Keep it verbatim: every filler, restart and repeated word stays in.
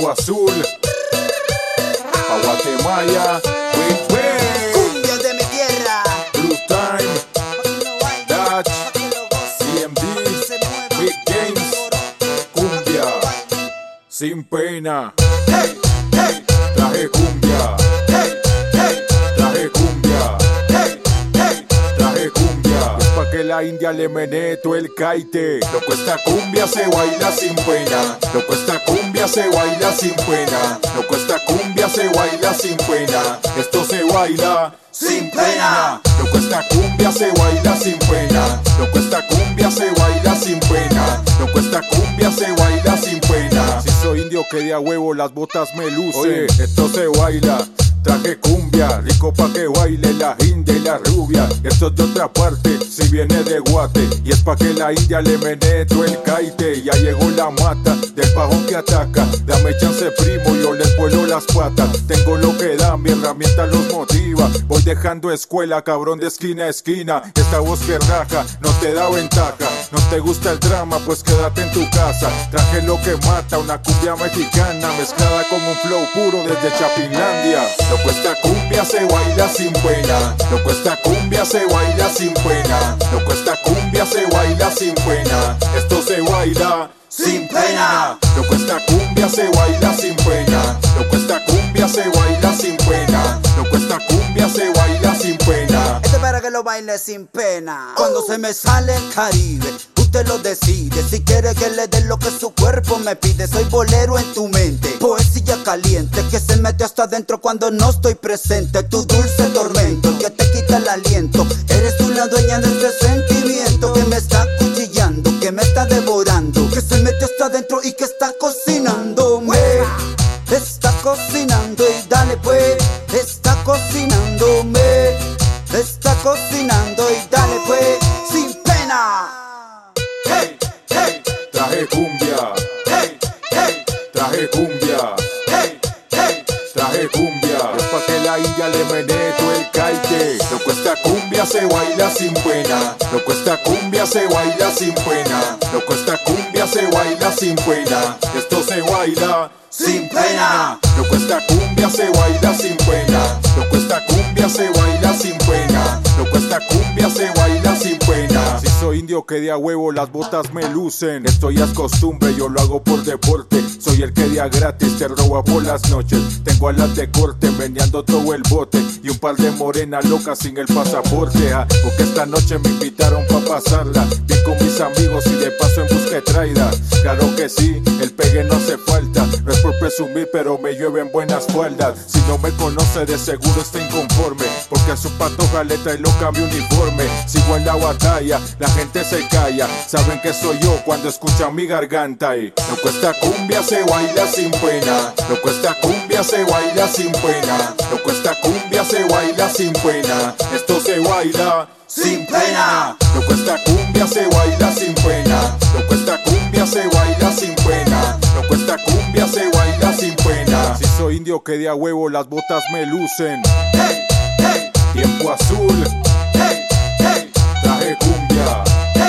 Tiempo azul, pa' Guatemala, wey, wey. Cumbia de mi tierra, Blue Time, Dutch, C M D, Big Games, cumbia, sin pena. hey, hey, Traje cumbia, hey, hey, traje cumbia, hey, hey. traje cumbia. Es pa' que la India le menee todo el caite. Loco, esta cumbia se baila sin pena. Loco, esta cumbia se baila sin pena. Loco, esta cumbia se baila sin pena. Esto se baila Sin pena. Loco, esta cumbia se baila sin pena. Loco, esta cumbia se baila sin pena. Loco, esta cumbia se baila sin pena. Si soy indio que de a huevo las botas me lucen. Oye, esto se baila. Traje cumbia, rico pa' que baile la india y la rubia. Esto es de otra parte, si viene de Guate. Y es pa' que la india le menee todo el caite. Ya llegó la mata del pajón que ataca. Dame chance primo, yo les vuelo las patas. Tengo lo que da, mi herramienta los motiva. Voy dejando escuela, cabrón, de esquina a esquina. Esta voz que raja, no te da ventaja. No te gusta el drama, pues quédate en tu casa. Traje lo que mata, una cumbia mexicana mezclada con un flow puro desde Chapinlandia. Loco, esta cumbia se baila sin pena. Loco, esta cumbia se baila sin pena. Loco, esta cumbia se baila sin pena. Esto se baila Sin pena. Loco, esta cumbia se baila sin pena. Loco, esta cumbia se baila sin pena. Loco, esta cumbia se baila sin pena. Esto es para que lo baile sin pena. Cuando se me sale el Caribe, usted lo decide. Si quiere que le dé lo que su cuerpo me pide. Soy bolero en tu mente, poesía caliente que se mete hasta adentro cuando no estoy presente. Tu dulce tormento que te quita el aliento. Eres tú la dueña de este sentimiento que me está cuchillando, que me está devorando, que se mete hasta adentro y que está cocinándome. Está cocinando y dale pues. Está cocinándome. Está cocinando y dale pues. Sin pena. Hey, hey, traje cumbia. Hey, hey, Traje cumbia. hey, hey. Traje cumbia. Es pa' que la india le menee todo el caite. Loco, esta cumbia se baila sin pena. Loco, esta cumbia se baila sin pena. Loco, esta cumbia se baila sin pena. Esto se baila Sin pena. Loco, esta cumbia se baila sin pena. Loco, esta cumbia se baila sin pena. Loco, esta cumbia se baila sin pena. Si soy indio que de a huevo las botas me lucen. Esto ya es costumbre, yo lo hago por deporte. Soy el que de a gratis te roba por las noches. Tengo alas de corte meneando todo el bote. Y un par de morenas locas sin el pasaporte, ah, porque esta noche me invitaron pa' pasarla bien con mis amigos y de paso en busca de traida. Claro que sí, el pegue no hace falta. No es por presumir, pero me llueven buenas faldas. Si no me conoce, de seguro está inconforme, porque a su patoja le trae loca mi uniforme. Sigo en la batalla, la gente se calla. Saben que soy yo cuando escuchan mi garganta. Y loco, esta cumbia se baila sin pena. Loco, esta cumbia se baila sin pena. Loco, esta cumbia se baila sin pena. Esto se baila Sin pena. Loco, esta cumbia se baila sin pena. Loco, esta cumbia se baila sin pena. Loco, esta cumbia se baila sin pena. Si soy indio que de a huevo las botas me lucen. Hey, hey, Tiempo azul, hey, hey, traje cumbia. hey.